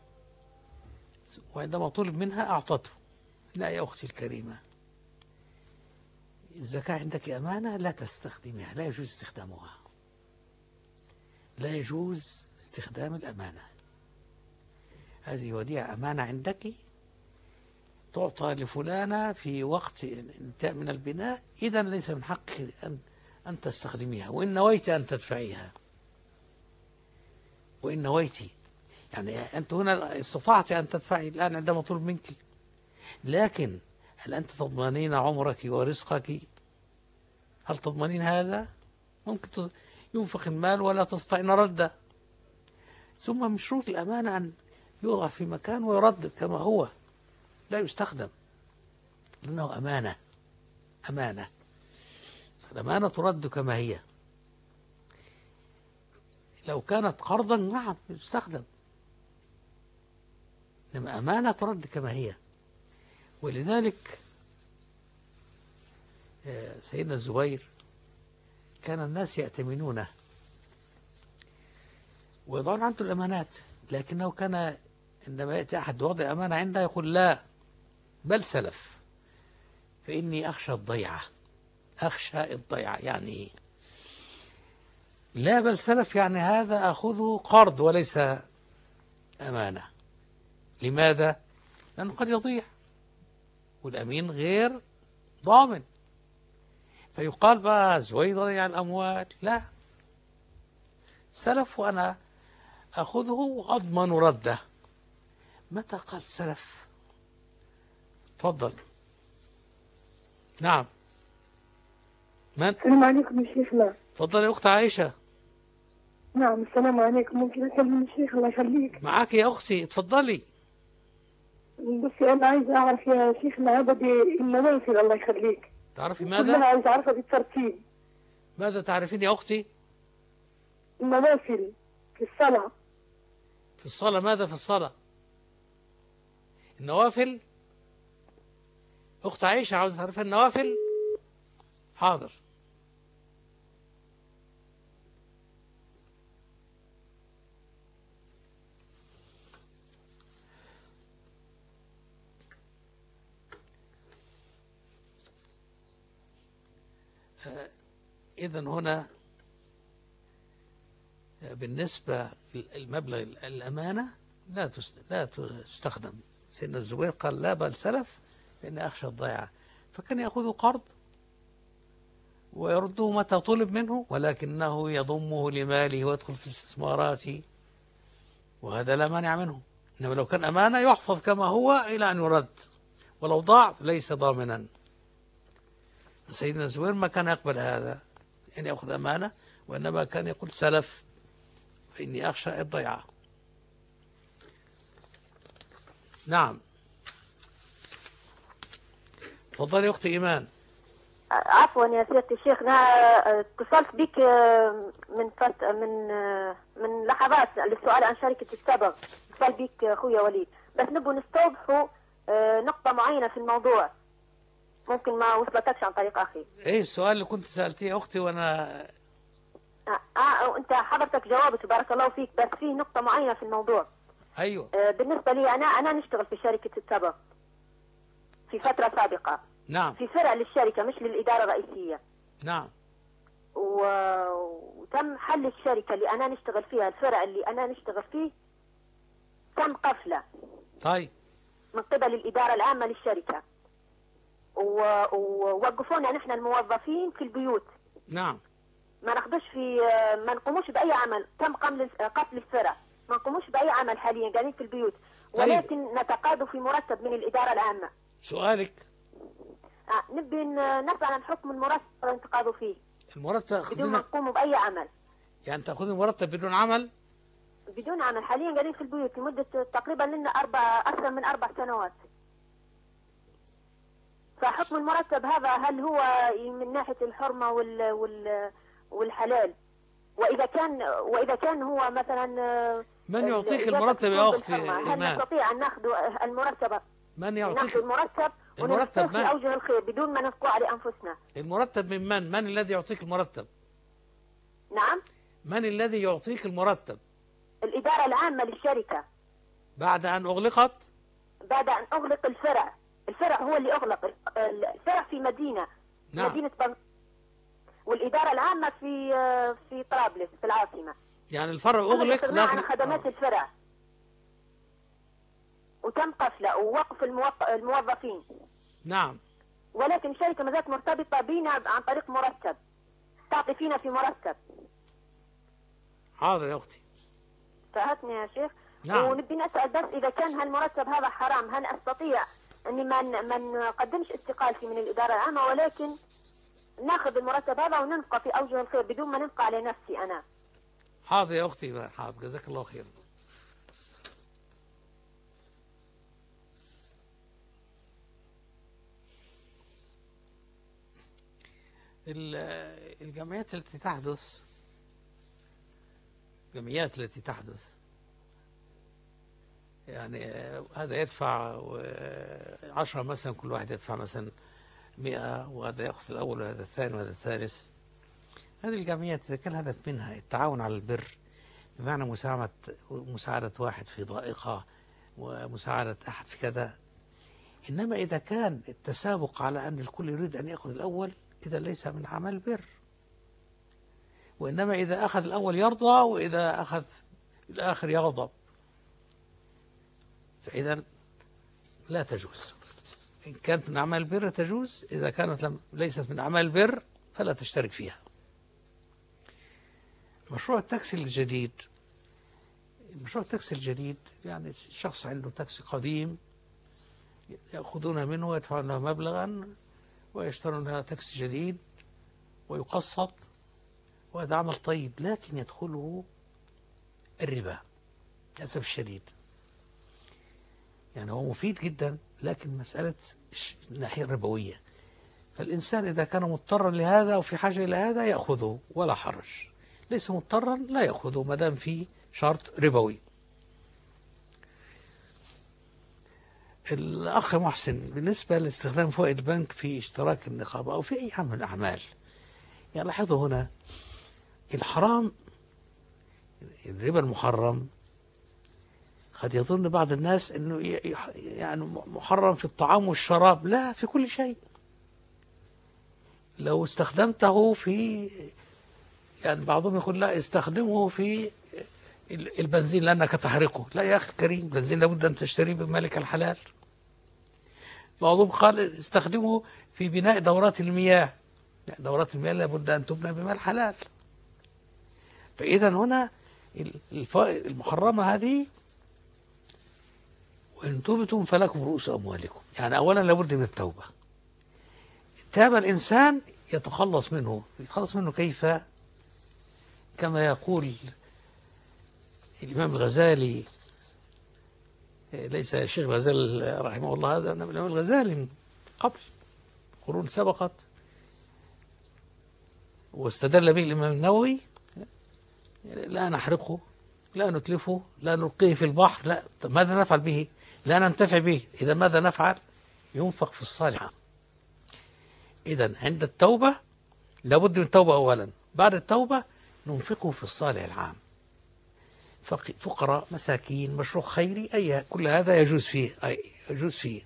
وعندما طلب منها أعطته. لا يا أختي الكريمة، الزكاة عندك أمانة لا تستخدمها، لا يجوز استخدامها، لا يجوز استخدام الأمانة. هذه وديعة أمانة عندك تعطى لفلانة في وقت انتهاء من البناء، إذا ليس من حقك أن تستخدميها، وإن نويت أن تدفعيها، وإن نويت يعني أنت هنا استطعت أن تدفعي الآن عندما طلب منك، لكن هل أنت تضمنين عمرك ورزقك؟ هل تضمنين هذا؟ ممكن ينفق المال ولا تستطيعين رده. ثم من شروط الأمانة أن يوضع في مكان ويرد كما هو، لا يستخدم، لأنه أمانة. الأمانة ترد كما هي. لو كانت قرضا نعم يستخدم، إنما أمانة ترد كما هي. ولذلك سيدنا الزبير كان الناس يأتمنونه ويضعون عنده الأمانات، لكنه كان عندما يأتي أحد وضع أمانة عنده يقول لا بل سلف، فإني أخشى الضيعة. أخشى الضيعة يعني إيه؟ لا بل سلف يعني هذا أخذه قرض وليس أمانة. لماذا؟ لأنه قد يضيع والأمين غير ضامن، فيقال بقى زويد ضيع الأموال. لا، سلف وأنا أخذه وأضمن رده. متى قال سلف؟ تفضل. نعم. من؟ السلام عليكم يا شيخنا. تفضل يا أخت عائشة. نعم السلام عليكم. ممكن أكلم الشيخ الله يخليك؟ معك يا أختي، تفضلي. بس أنا عايزة أعرف يا شيخنا عدد النوافل الله يخليك. تعرفي كلها ماذا؟ عايزة أعرفها بالترتيب. ماذا تعرفين يا أختي؟ النوافل في الصلاة. في الصلاة. ماذا في الصلاة؟ النوافل. أخت عائشة عاوز تعرف النوافل؟ حاضر. إذن هنا بالنسبة المبلغ الأمانة لا تستخدم. سيدنا الزبير قال لا بل سلف فإني أخشى الضيعة، فكان يأخذ قرض ويرده متى طلب منه، ولكنه يضمه لماله ويدخل في الاستثمارات، وهذا لا مانع منه. إنما لو كان أمانة يحفظ كما هو إلى أن يرد، ولو ضاع ليس ضامنا. سيدنا الزبير ما كان يقبل هذا أن يأخذ أمانة، وإنما كان يقول سلف فإني أخشى الضيعة. نعم. تفضلي أختي إيمان. عفوا يا سيادة الشيخ، أنا اتصلت بك من لحظات للسؤال عن شركة التبغ. اتصل بك أخويا وليد، بس نبغى نستوضحوا نقطة معينة في الموضوع، ممكن ما وصلتكش عن طريق أخي. إيه السؤال اللي كنت سألتيه أختي وأنا أنت حضرتك جاوبت بارك الله فيك، بس في نقطة معينة في الموضوع. أيوة. بالنسبة لي أنا نشتغل في شركة التبغ في فترة سابقة. نعم. في فرع للشركة مش للإدارة الرئيسية. نعم. وتم حل الشركة اللي أنا نشتغل فيها، الفرع اللي أنا نشتغل فيه تم قفله. طيب. من قبل الإدارة العامة للشركة، ووقفونا نحن الموظفين في البيوت. نعم. ما نقوموش بأي عمل. تم قتل الفرع، ما نقوموش بأي عمل حاليا، قاعدين في البيوت. ولكن نتقاضى في مرتب من الإدارة العامة. سؤالك؟ نبي نسأل عن حكم المرتب اللي نتقاضوا فيه. المرتب بدون ما نقوم بأي عمل. يعني تأخذ المرتب بدون عمل؟ بدون عمل، حاليا قاعدين في البيوت لمدة تقريبا لنا أكثر من 4 سنوات. فحكم المرتب هذا هل هو من ناحية الحرمة والحلال؟ وإذا كان هو مثلا من يعطيك المرتب يا أختي هل نستطيع أن نأخذ المرتب؟ من يعطيك نأخذ المرتب وننفقه في أوجه الخير بدون ما نفقه على أنفسنا. المرتب من الذي يعطيك المرتب؟ نعم. من الذي يعطيك المرتب؟ الإدارة العامة للشركة. بعد أن أغلقت؟ بعد أن أغلق الفرع. الفرع هو اللي أغلق. الفرع في مدينة. نعم. مدينة والإدارة العامة في طرابلس في العاصمة. يعني الفرع أغلق داخل خدمات الفرع، وتم قفله ووقف الموظفين. نعم. ولكن الشركة ما زالت مرتبطة بنا عن طريق مرتب، تعطي فينا في مرتب. حاضر يا أختي. فهمتني يا شيخ؟ نعم. ونبي نسأل بس إذا كان هالمرتب هذا حرام، هل أستطيع أني ما نقدمش استقالتي من الإدارة العامة، ولكن ناخذ المرتب هذا وننفقه في أوجه الخير بدون ما ننفق على نفسي أنا؟ حاضر يا أختي، حاضر، جزاك الله خير. الجمعيات التي تحدث يعني هذا يدفع 10 مثلا، كل واحد يدفع مثلا 100، وهذا يأخذ الأول وهذا الثاني وهذا الثالث. هذه الجمعيات إذا كان الهدف منها التعاون على البر، بمعنى مساعدة واحد في ضائقة ومساعدة أحد في كذا، إنما إذا كان التسابق على أن الكل يريد أن يأخذ الأول، إذا ليس من عمل بر. وإنما إذا أخذ الأول يرضى، وإذا أخذ الآخر يغضب، فإذا لا تجوز. إن كانت من أعمال البر تجوز، إذا كانت ليست من أعمال البر فلا تشترك فيها. مشروع التاكسي الجديد يعني شخص عنده تاكسي قديم يأخذون منه ويدفعون له مبلغا ويشترون له تاكسي جديد ويقسط، وهذا عمل طيب، لكن يدخله الربا للأسف الشديد. يعني هو مفيد جدا، لكن مسألة الناحية الربوية، فالإنسان إذا كان مضطرا لهذا وفي حاجة إلى هذا يأخذه ولا حرج، ليس مضطرا لا يأخذه ما دام في شرط ربوي. الأخ محسن، بالنسبة لاستخدام فوائد البنك في اشتراك النقابة أو في أي عمل من الأعمال، يعني لاحظوا هنا الحرام، الربا المحرم قد يظن بعض الناس أنه يعني محرم في الطعام والشراب، لا، في كل شيء. لو استخدمته في، يعني بعضهم يقول لا استخدمه في البنزين لأنك تحرقه، لا يا أخي الكريم، البنزين لابد أن تشتريه بمالك الحلال. بعضهم قال استخدمه في بناء دورات المياه، لا، دورات المياه لابد أن تبنى بمال حلال. فإذا هنا الفوائد المحرمة هذه، وإن تبتم فلكم رؤوس أموالكم، يعني أولا لابد من التوبة. تاب الإنسان يتخلص منه كيف؟ كما يقول الإمام الغزالي، ليس الشيخ الغزالي رحمه الله، هذا الإمام الغزالي من قبل قرون سبقت، واستدل به الإمام النووي: لا نحرقه، لا نتلفه، لا نلقيه في البحر، لا، ماذا نفعل به؟ لا ننتفع به. إذا ماذا نفعل؟ ينفق في الصالح. إذا عند التوبة لابد من التوبة أولا، بعد التوبة ننفقه في الصالح العام، فقراء، مساكين، مشروع خيري، أي كل هذا يجوز فيه.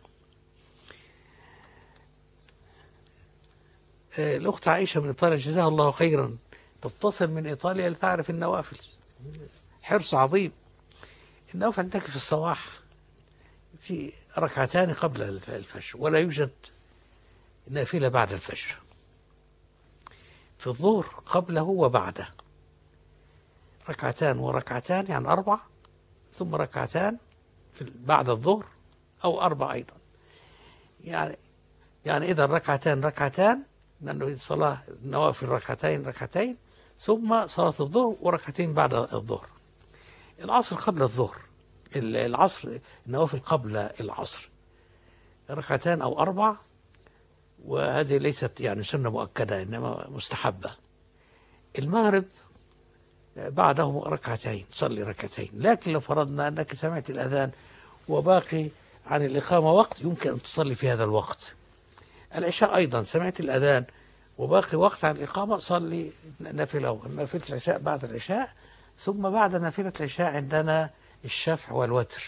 الأخت عائشة من إيطاليا جزاها الله خيرا، تتصل من إيطاليا لتعرف النوافل، حرص عظيم. النوافل عندك في الصباح في ركعتان قبل الفجر، ولا يوجد نافلة بعد الفجر. في الظهر قبله وبعده ركعتان وركعتان، يعني 4، ثم ركعتان بعد الظهر، أو 4 أيضا، يعني إذا ركعتان، لأنه صلاة النوافل ركعتين، ثم صلاة الظهر وركعتين بعد الظهر. العصر قبل الظهر، العصر النوافل قبل العصر 2 أو 4، وهذه ليست يعني سنة مؤكدة، إنما مستحبة. المغرب بعده ركعتين، صلي ركعتين. لكن لو فرضنا أنك سمعت الأذان وباقي عن الإقامة وقت، يمكن أن تصلي في هذا الوقت. العشاء أيضا سمعت الأذان وباقي وقت عن الإقامة، صلي نافلة العشاء بعد العشاء. ثم بعد نافلة العشاء عندنا الشفع والوتر،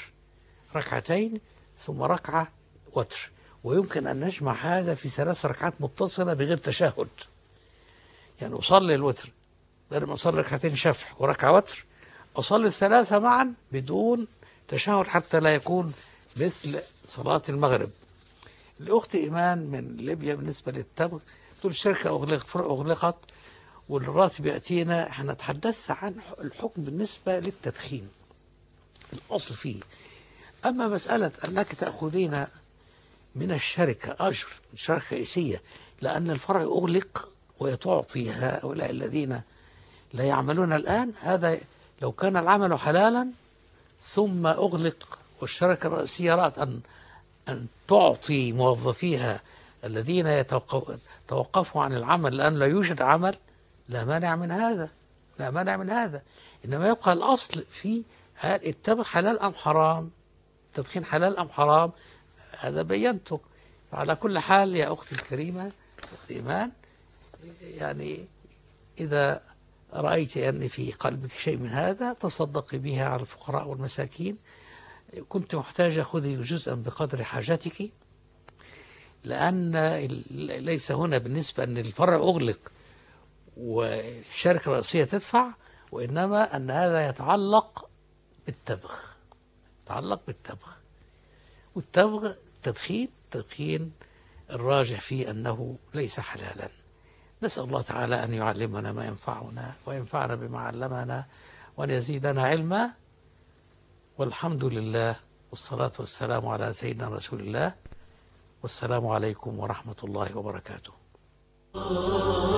2 ثم ركعة وتر. ويمكن أن نجمع هذا في 3 ركعات متصلة بغير تشهد، يعني أصلي الوتر بدل ما أصلي 2 شفع وركعة وتر، أصلي 3 معا بدون تشهد، حتى لا يكون مثل صلاة المغرب. الأخت إيمان من ليبيا بالنسبة للتبغ، تقول الشركة أغلقت والراتب يأتينا. احنا تحدثت عن الحكم بالنسبة للتدخين، الأصل فيه. أما مسألة أنك تأخذين من الشركة أجر، شركة رئيسية، لأن الفرع أغلق وتعطي هؤلاء الذين لا يعملون الآن، هذا لو كان العمل حلالا ثم أغلق والشركة الرئيسية رأت أن تعطي موظفيها الذين توقفوا عن العمل لأن لا يوجد عمل، لا مانع من هذا، لا مانع من هذا. إنما يبقى الأصل في التبغ حلال أم حرام، التدخين حلال أم حرام، هذا بينته. فعلى كل حال يا أختي الكريمة أختي إيمان، يعني إذا رأيت أن في قلبك شيء من هذا تصدقي به على الفقراء والمساكين. كنت محتاجة خذي جزءا بقدر حاجتك، لأن ليس هنا بالنسبة أن الفرع أغلق والشركة الرئيسية تدفع، وإنما أن هذا يتعلق بالتبغ، يتعلق بالتبغ. والتبغ تدخين الراجح فيه أنه ليس حلالا. نسأل الله تعالى أن يعلمنا ما ينفعنا وينفعنا بما علمنا وأن يزيدنا علما، والحمد لله والصلاة والسلام على سيدنا رسول الله، والسلام عليكم ورحمة الله وبركاته.